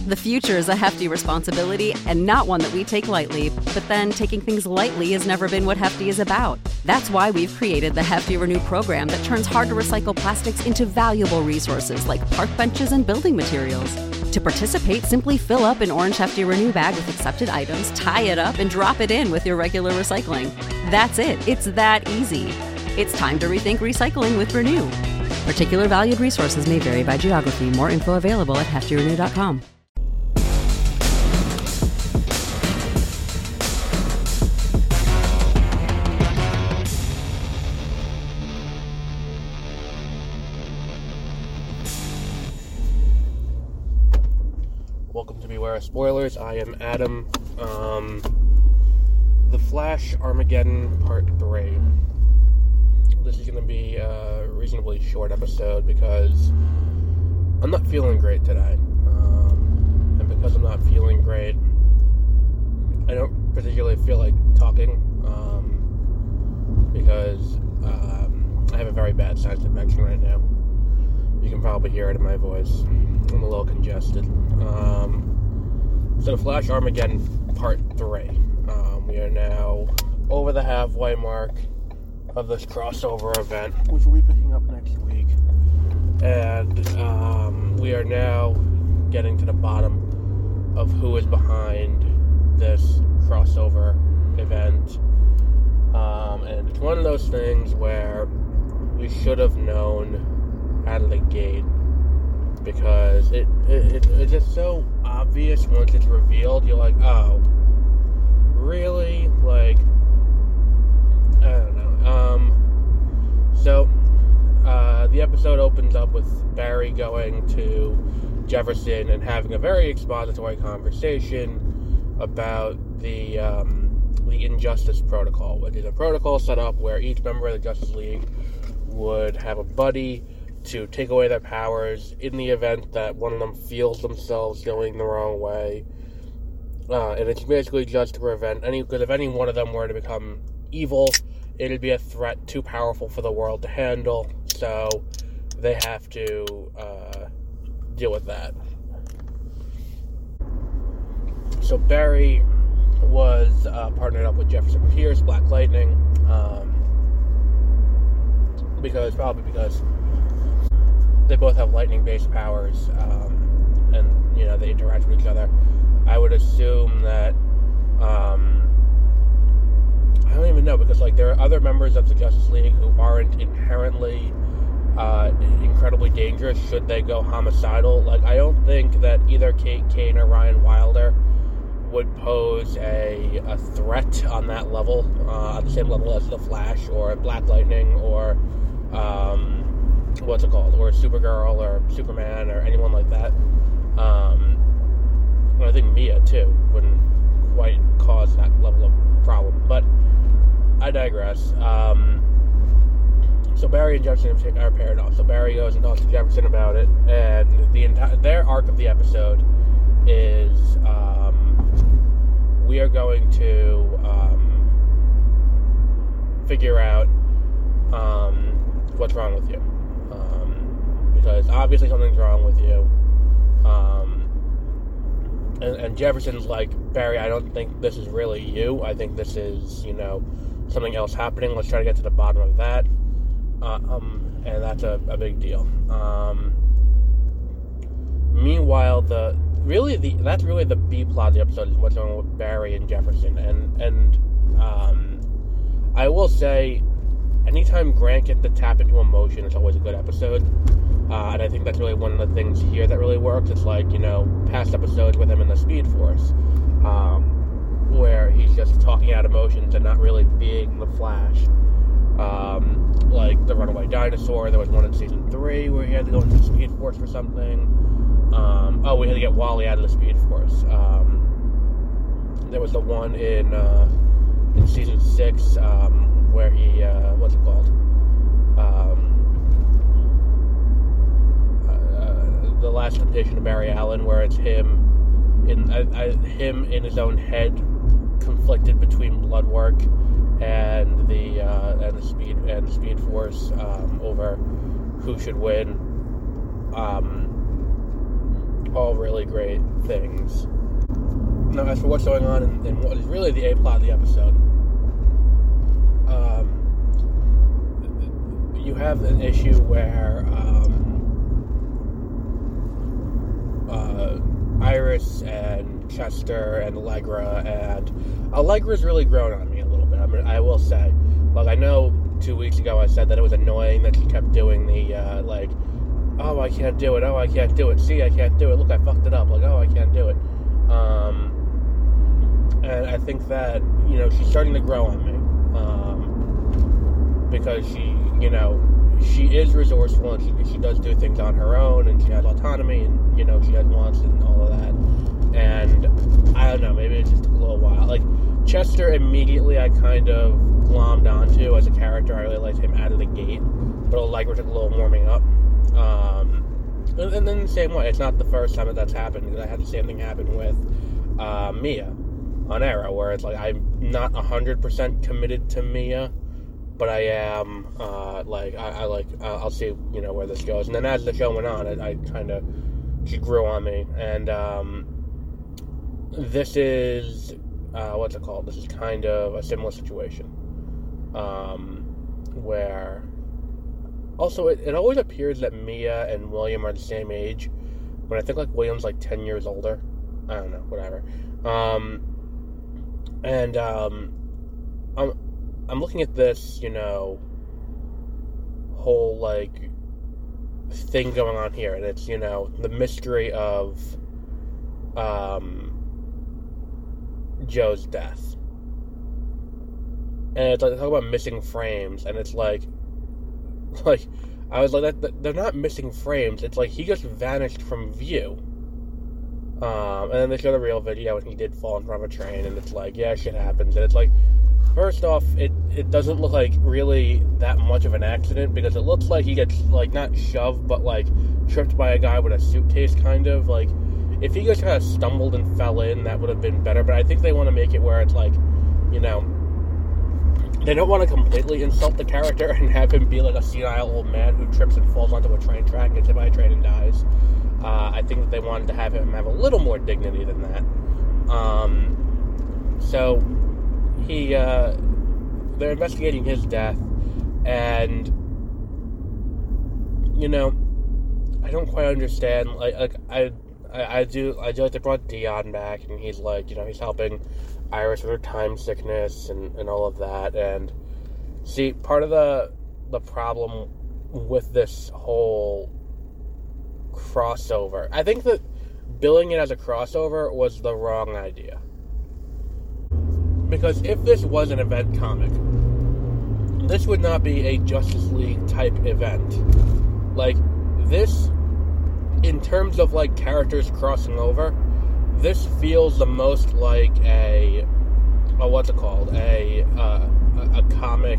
The future is a hefty responsibility and not one that we take lightly, but then taking things lightly has never been what Hefty is about. That's why we've created the Hefty Renew program that turns hard-to-recycle plastics into valuable resources like park benches and building materials. To participate, simply fill up an orange Hefty Renew bag with accepted items, tie it up, and drop it in with your regular recycling. That's it. It's that easy. It's time to rethink recycling with Renew. Particular valued resources may vary by geography. More info available at heftyrenew.com. Welcome to Beware of Spoilers. I am Adam. The Flash Armageddon Part 3. This is going to be a reasonably short episode because I'm not feeling great today. And because I'm not feeling great, I don't particularly feel like talking because I have a very bad sinus infection right now. You can probably hear it in my voice. I'm a little congested. So The Flash Armageddon Part 3. We are now over the halfway mark of this crossover event, which we'll be picking up next week. And we are now getting to the bottom of who is behind this crossover event. And it's one of those things where we should have known out of the gate, because it's just so obvious once it's revealed. You're like, oh, really? Like, I don't know. So the episode opens up with Barry going to Jefferson and having a very expository conversation about the Injustice Protocol, which is a protocol set up where each member of the Justice League would have a buddy to take away their powers in the event that one of them feels themselves going the wrong way. And it's basically just to prevent because if any one of them were to become evil, it'd be a threat too powerful for the world to handle, so they have to deal with that. So Barry was partnered up with Jefferson Pierce, Black Lightning, because they both have lightning-based powers, and, they interact with each other. I would assume that, I don't even know, because, there are other members of the Justice League who aren't inherently, incredibly dangerous should they go homicidal. I don't think that either Kate Kane or Ryan Wilder would pose a threat on that level, on the same level as the Flash, or Black Lightning, or, or Supergirl, or Superman, or anyone like that. I think Mia, too, wouldn't quite cause that level of problem. But I digress. So Barry and Jefferson are paired off. So Barry goes and talks to Jefferson about it, and their arc of the episode is we are going to figure out what's wrong with you. Because obviously something's wrong with you. And Jefferson's like, Barry, I don't think this is really you. I think this is, something else happening. Let's try to get to the bottom of that. And that's a big deal. Meanwhile, that's really the B plot of the episode, is what's going on with Barry and Jefferson. And I will say, anytime Grant gets to tap into emotion, it's always a good episode. And I think that's really one of the things here that really works. It's past episodes with him in the Speed Force, where he's just talking out emotions and not really being the Flash. Like the Runaway Dinosaur, there was one in Season 3 where he had to go into the Speed Force for something. We had to get Wally out of the Speed Force. There was the one in Season 6, where he, The Last Temptation of Barry Allen, where it's him in his own head, conflicted between Bloodwork and the Speed Force over who should win. all really great things. Now, as for what's going on in what is really the A-plot of the episode, you have an issue where Iris and Chester and Allegra's really grown on me a little bit. I mean, I will say, like, I know 2 weeks ago I said that it was annoying that she kept doing the, oh, I can't do it, see, I can't do it, look, I fucked it up, like, oh, I can't do it, and I think that, she's starting to grow on me, because she is resourceful, and she does do things on her own, and she has autonomy, and, she has wants and all of that, and, I don't know, maybe it just took a little while. Like, Chester, immediately I kind of glommed onto as a character. I really liked him out of the gate, but Allegra took a little warming up, and then the same way, it's not the first time that's happened, because I had the same thing happen with, Mia on Arrow, where it's like, I'm not 100% committed to Mia, but I am, I'll see, where this goes. And then as the show went on, she grew on me. And, this is, what's it called? This is kind of a similar situation. Where, also, it always appears that Mia and William are the same age, but I think, like, William's, 10 years older. I don't know, whatever. I'm looking at this, whole, thing going on here, and it's, the mystery of, Joe's death. And it's like, they talk about missing frames, and it's like, I was like, they're not missing frames, it's like, he just vanished from view. And then they show the real video, and he did fall in front of a train, and it's like, yeah, shit happens, and it's like, first off, it doesn't look like really that much of an accident, because it looks like he gets, not shoved, but, tripped by a guy with a suitcase, kind of, if he just kind of stumbled and fell in, that would have been better, but I think they want to make it where it's they don't want to completely insult the character and have him be a senile old man who trips and falls onto a train track, gets hit by a train and dies. I think that they wanted to have him have a little more dignity than that. So they're investigating his death, and I don't quite understand. I do like they brought Dion back, and he's he's helping Iris with her time sickness and all of that. And see, part of the problem with this whole crossover, I think that billing it as a crossover was the wrong idea. Because if this was an event comic, this would not be a Justice League type event. This, in terms of characters crossing over, this feels the most like a comic,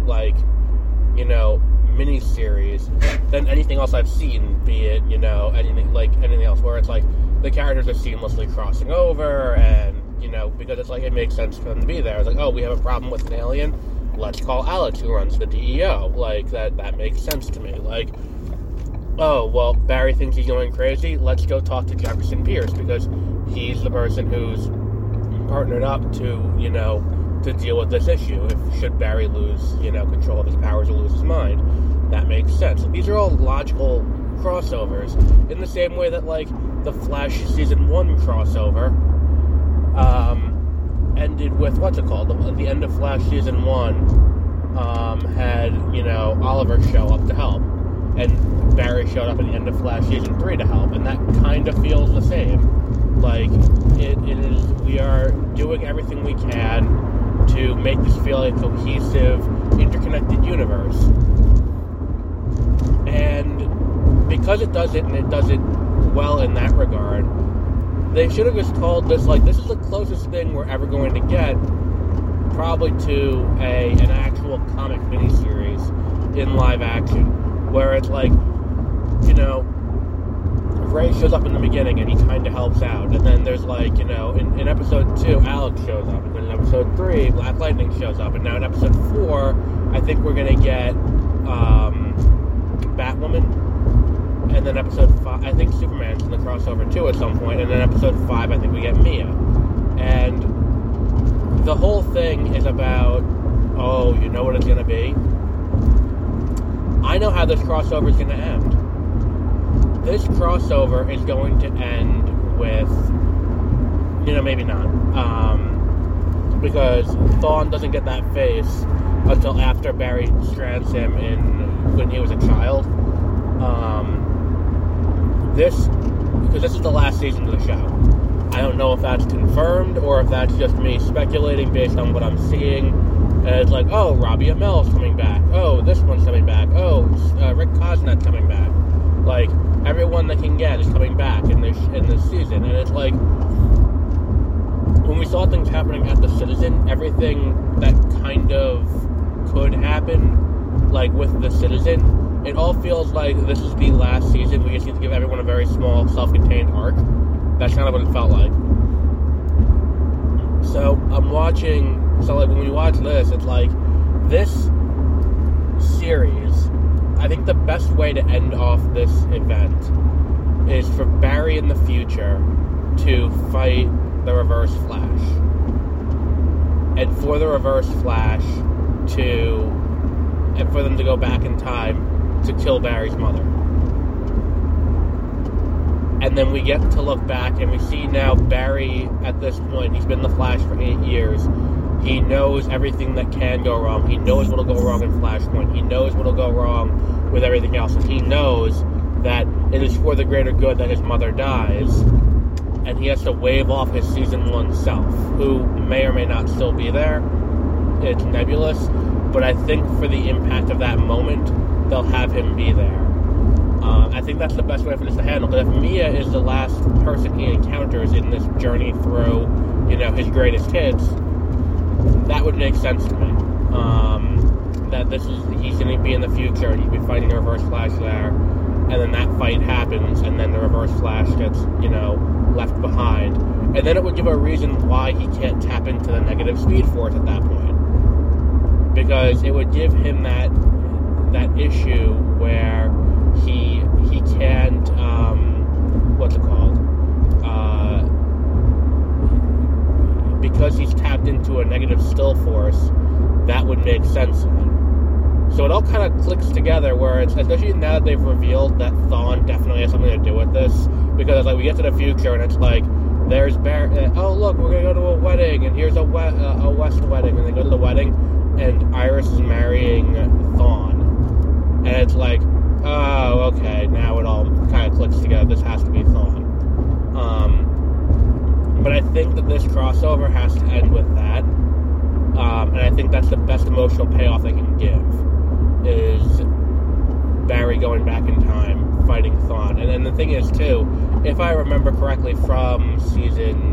mini-series than anything else I've seen, be it, anything else, where it's the characters are seamlessly crossing over, and, because it's it makes sense for them to be there. It's oh, we have a problem with an alien, let's call Alex, who runs the DEO. That makes sense to me. Oh, well, Barry thinks he's going crazy, let's go talk to Jefferson Pierce, because he's the person who's partnered up to deal with this issue. Should Barry lose, control of his powers or lose his mind, that makes sense. These are all logical crossovers, in the same way that, the Flash Season 1 crossover, ended with, the end of Flash Season 1, had, Oliver show up to help, and Barry showed up at the end of Flash Season 3 to help, and that kind of feels the same. It is, we are doing everything we can to make this feel like a cohesive, interconnected universe. And because it does it, and it does it well in that regard, they should have just called this, this is the closest thing we're ever going to get, probably to an actual comic miniseries in live action, where it's Ray shows up in the beginning and he kind of helps out, and then there's in episode 2 Alex shows up, and then in episode 3 Black Lightning shows up, and now in episode 4 I think we're gonna get Batwoman, And then episode 5, I think Superman's in the crossover too at some point. And then episode 5, I think we get Mia. And the whole thing is about, oh, you know what it's going to be? I know how this crossover is going to end. This crossover is going to end with, maybe not. Because Thawne doesn't get that face until after Barry strands him when he was a child. Because this is the last season of the show. I don't know if that's confirmed or if that's just me speculating based on what I'm seeing. And it's like, oh, Robbie Amell's coming back. Oh, this one's coming back. Oh, Rick Cosnet's coming back. Like, everyone that can get is coming back in this season. And it's like, when we saw things happening at the Citizen, everything that kind of could happen, like with the Citizen, it all feels like this is the last season. We just need to give everyone a very small, self-contained arc. That's kind of what it felt like. So, when we watch this, it's like, this series, I think the best way to end off this event is for Barry in the future to fight the Reverse Flash. And for the Reverse Flash and for them to go back in time to kill Barry's mother. And then we get to look back and we see now Barry at this point, he's been the Flash for 8 years. He knows everything that can go wrong. He knows what'll go wrong in Flashpoint. He knows what'll go wrong with everything else. And he knows that it is for the greater good that his mother dies. And he has to wave off his Season 1 self, who may or may not still be there. It's nebulous. But I think for the impact of that moment, they'll have him be there. I think that's the best way for this to handle. But if Mia is the last person he encounters in this journey through, his greatest hits, that would make sense to me. That he's going to be in the future and he'd be fighting the Reverse Flash there, and then that fight happens, and then the Reverse Flash gets, left behind. And then it would give a reason why he can't tap into the negative Speed Force at that point. Because it would give him that issue where he can't, because he's tapped into a negative still force, that would make sense then. So it all kind of clicks together where it's, especially now that they've revealed that Thawne definitely has something to do with this, because we get to the future and it's like, there's Barry, oh look, we're going to go to a wedding, and here's a West wedding, and they go to the wedding, and Iris is marrying Thawne. And it's like, oh, okay, now it all kind of clicks together. This has to be Thawne. But I think that this crossover has to end with that. And I think that's the best emotional payoff they can give, is Barry going back in time, fighting Thawne. And then the thing is, too, if I remember correctly from season,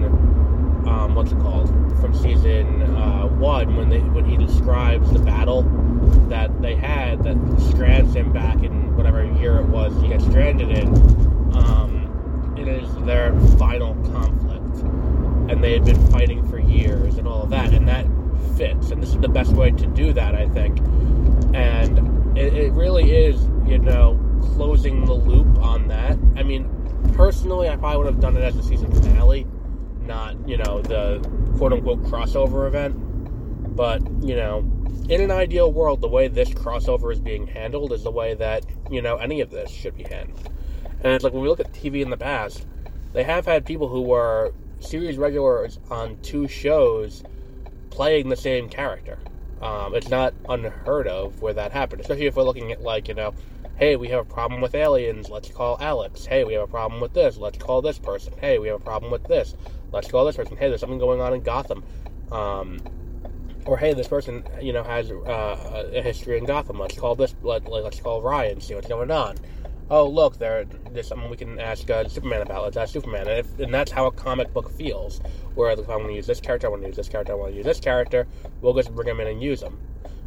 from season 1, when he describes the battle that they had that strands him back in whatever year it was he got stranded in, it is their final conflict. And they had been fighting for years and all of that, and that fits. And this is the best way to do that, I think. And it really is, closing the loop on that. I mean, personally, I probably would have done it as a season finale, not, the quote-unquote crossover event. But, in an ideal world, the way this crossover is being handled is the way that, any of this should be handled. And it's like, when we look at TV in the past, they have had people who were series regulars on 2 shows playing the same character. It's not unheard of where that happened, especially if we're looking at, hey, we have a problem with aliens, let's call Alex. Hey, we have a problem with this, let's call this person. Hey, we have a problem with this, let's call this person. Hey, there's something going on in Gotham. Or, hey, this person, has a history in Gotham. Let's call Ryan, see what's going on. Oh, look, there's something we can ask Superman about. Let's ask Superman. And that's how a comic book feels. Where if I want to use this character, I want to use this character, I want to use this character, we'll just bring them in and use them.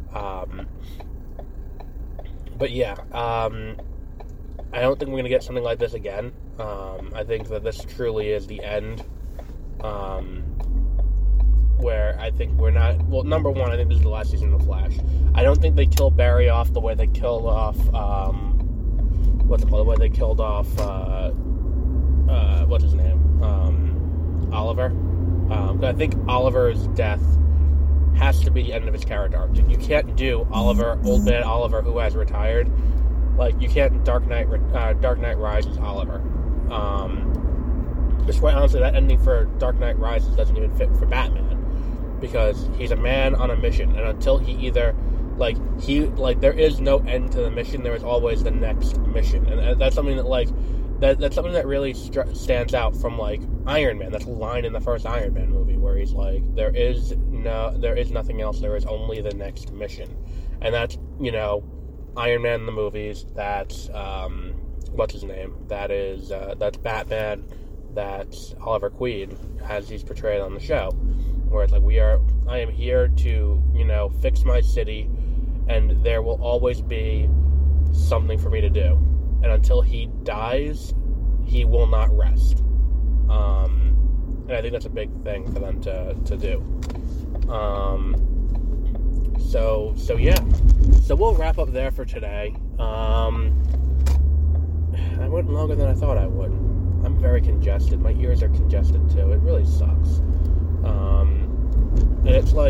But yeah, I don't think we're going to get something like this again. I think that this truly is the end. Where I think we're not... Well, number one, I think this is the last season of Flash. I don't think they kill Barry off the way they killed off where they killed off, what's his name? Oliver. I think Oliver's death has to be the end of his character arc. You can't do Oliver, old man Oliver, who has retired. Like, you can't Dark Knight Rises Oliver. Just quite honestly, that ending for Dark Knight Rises doesn't even fit for Batman, because he's a man on a mission, and until he either, there is no end to the mission, there is always the next mission, and that's something that, that's something that really stands out from, Iron Man. That's a line in the first Iron Man movie, where he's like, there is nothing else, there is only the next mission. And that's, Iron Man in the movies, that's, what's his name? That's Batman, that's Oliver Queen, as he's portrayed on the show. Where it's I am here to, fix my city, and there will always be something for me to do. And until he dies, he will not rest. And I think that's a big thing for them to do. So yeah. So we'll wrap up there for today. I went longer than I thought I would. I'm very congested. My ears are congested too. It really sucks. And it's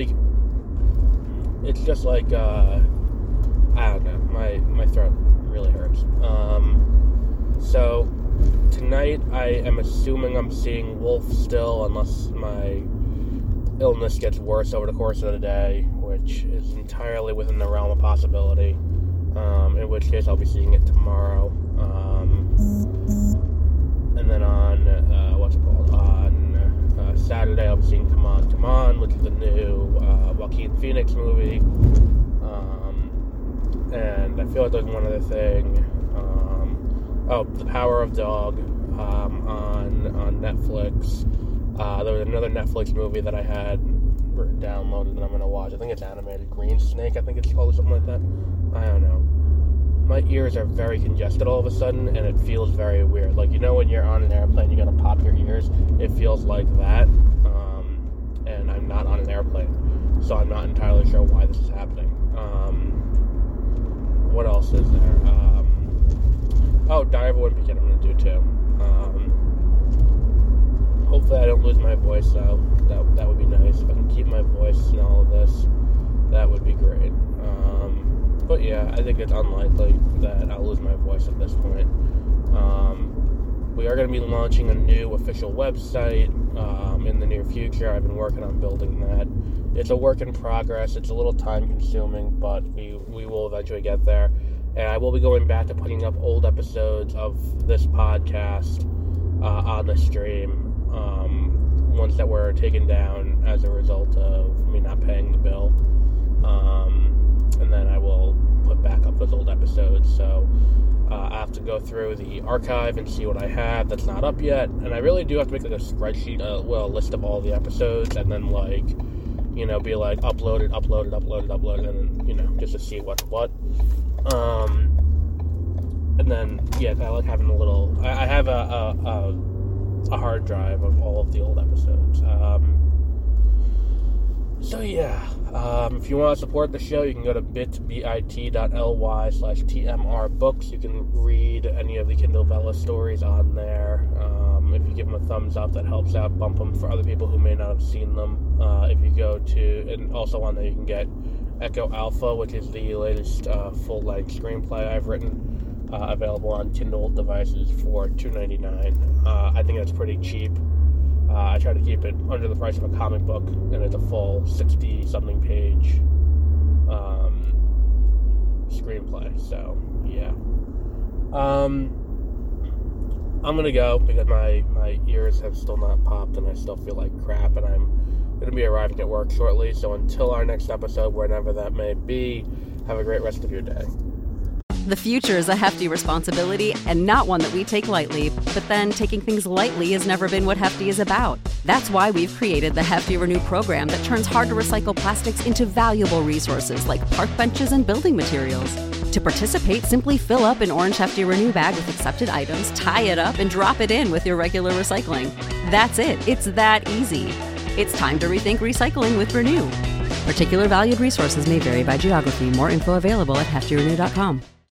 just I don't know. My throat really hurts. So tonight I am assuming I'm seeing Wolf still, unless my illness gets worse over the course of the day, which is entirely within the realm of possibility. In which case I'll be seeing it tomorrow. And then on Saturday I'll be seeing Come On, which is the new Joaquin Phoenix movie. And I feel like there's one other thing. The Power of Dog on Netflix. There was another Netflix movie that I had downloaded that I'm going to watch. I think it's animated. Green Snake, I think it's called, or something like that. I don't know. My ears are very congested all of a sudden, and it feels very weird. When you're on an airplane, you gotta pop your ears. It feels like that. And I'm not on an airplane, so I'm not entirely sure why this is happening. What else is there? Diary of a Wimpy Kid I'm gonna do too. Hopefully I don't lose my voice, though. That would be nice. If I can keep my voice in all of this, that would be great. But yeah, I think it's unlikely that I'll lose my voice at this point. We are going to be launching a new official website in the near future. I've been working on building that. It's a work in progress. It's a little time consuming, but we will eventually get there. And I will be going back to putting up old episodes of this podcast on the stream. Ones that were taken down as a result of me not paying the bill. And then I will put back up those old episodes. So I have to go through the archive and see what I have that's not up yet. And I really do have to make a spreadsheet, a list of all the episodes, and then be uploaded, and then just to see what's what. And then I like having a little. I have a hard drive of all of the old episodes. If you want to support the show, you can go to bit.ly/TMRbooks. You can read any of the Kindle Vella stories on there. If you give them a thumbs up, that helps out. Bump them for other people who may not have seen them. If you go to, and also on there you can get Echo Alpha, which is the latest full-length screenplay I've written, available on Kindle devices for $2.99. I think that's pretty cheap. I try to keep it under the price of a comic book, and it's a full 60-something page screenplay. So, yeah. I'm going to go because my ears have still not popped, and I still feel like crap, and I'm going to be arriving at work shortly. So until our next episode, whenever that may be, have a great rest of your day. The future is a hefty responsibility and not one that we take lightly. But then taking things lightly has never been what Hefty is about. That's why we've created the Hefty Renew program that turns hard-to-recycle plastics into valuable resources like park benches and building materials. To participate, simply fill up an orange Hefty Renew bag with accepted items, tie it up, and drop it in with your regular recycling. That's it. It's that easy. It's time to rethink recycling with Renew. Particular valued resources may vary by geography. More info available at heftyrenew.com.